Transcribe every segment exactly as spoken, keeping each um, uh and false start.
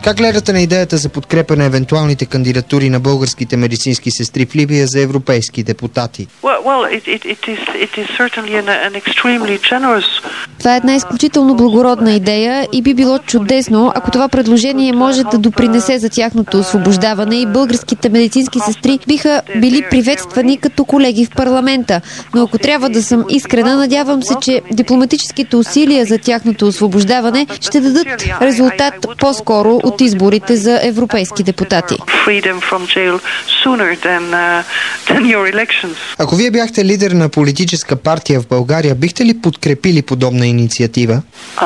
Как гледате на идеята за подкрепа на евентуалните кандидатури на българските медицински сестри в Либия за европейски депутати? Това е една изключително благородна идея и би било чудесно, ако това предложение може да допринесе за тяхното освобождаване и българските медицински сестри биха били приветствани като колеги в парламента. Но ако трябва да съм искрена, надявам се, че дипломатическите усилия за тяхното освобождаване ще дадат резултат по-скоро от изборите за европейски депутати. Ако вие бяхте лидер на политическа партия в България, бихте ли подкрепили подобна инициатива?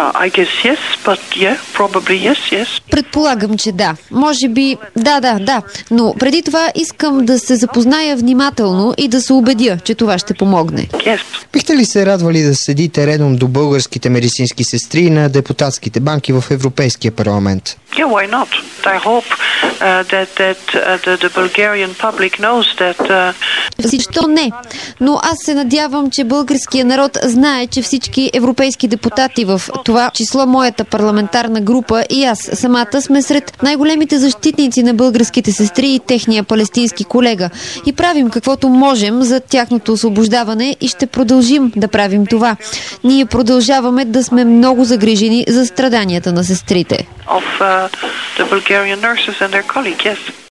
Предполагам, че да. Може би да, да, да. Но преди това искам да се запозная внимателно и да се убедя, че това ще помогне. Бихте ли се радвали да седите редом до българските медицински сестри на депутатските банки в Европейския парламент? Yeah, why not? I hope uh, that that uh, the, the Bulgarian public knows that. Uh... Защо не? Но аз се надявам, че българския народ знае, че всички европейски депутати, в това число моята парламентарна група и аз самата, сме сред най-големите защитници на българските сестри и техния палестински колега. И правим каквото можем за тяхното освобождаване и ще продължим да правим това. Ние продължаваме да сме много загрижени за страданията на сестрите. Of uh, the Bulgarian nurses and their colleagues, yes.